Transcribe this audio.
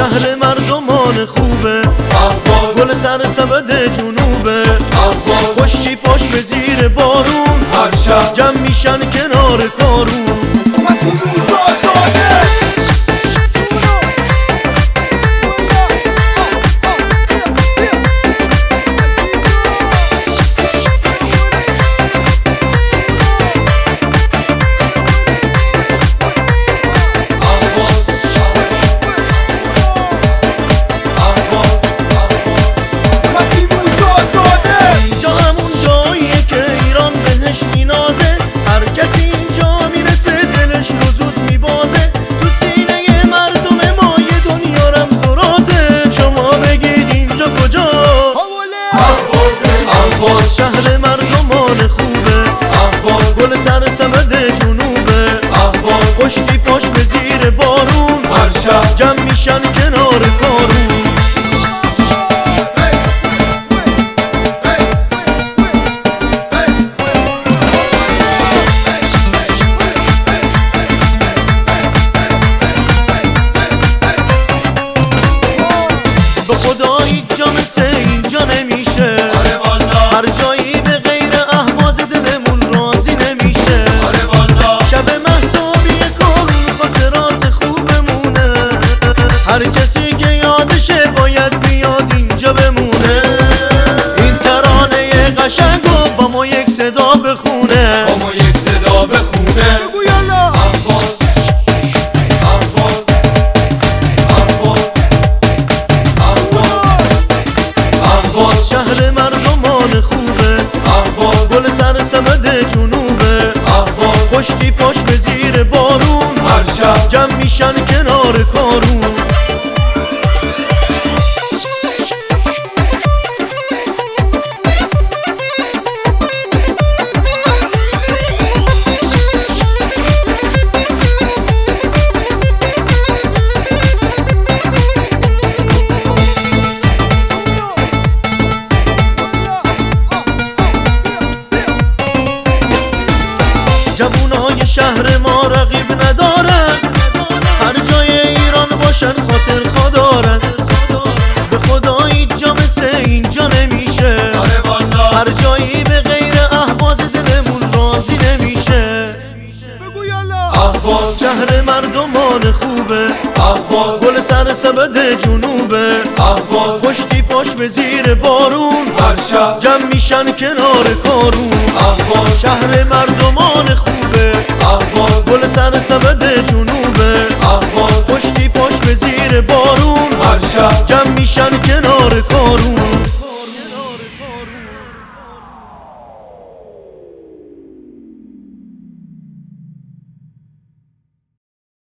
شهر مردمان خوبه، گل سر سبد جنوبه، خشکی پاش به زیر بارون، هر شب جمع میشن کنار کارون. شهر مردمان خوبه، گل سر سبد جنوبه، خشکی پاش به زیر بارون، هر شب جمع میشن کنار کارون. به خدایی جا مثل اینجا نمیشه، هر جایی به غیر اهواز دلمون راضی نمیشه. شب مهتابی کارون خاطرات خوبمونه، هر کسی که یادشه باید بیاد اینجا بمونه. این ترانه قشنگو با ما یک صدا بخونه، شهر مردمان خوبه، گل سر سبد جنوبه، خشکی پاش به زیر بارون، هر شب جمع میشن کنار کارون. جوونای شهر ما رقیب ندارن، هر جای ایران باشن خاطر خوا دارن. به خدایی جا مثل اینجا نمیشه، هر جایی به غیر اهواز دلمون راضی نمیشه. شهر مردمان خوبه، گل سر سبد جنوبه، خشکی پاش به زیر بارون، هر شب جمع میشن کنار کارون. شهر مردمان خوبه، گل سر سبد جنوبه، خشکی پاش به زیر بارون، هر شب جمع میشن کنار کارون.